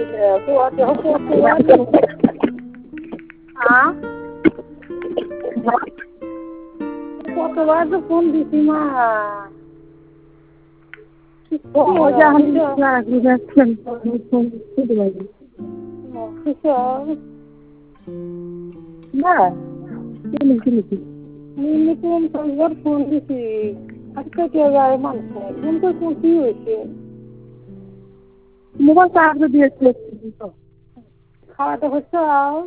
কতবার তো ফোন দিছি মা ফোন দিছি আজকে কে যায় মানুষ কিন্তু কি হয়েছে মোবাইল চার্জ দিয়েছে খাওয়াটা হচ্ছে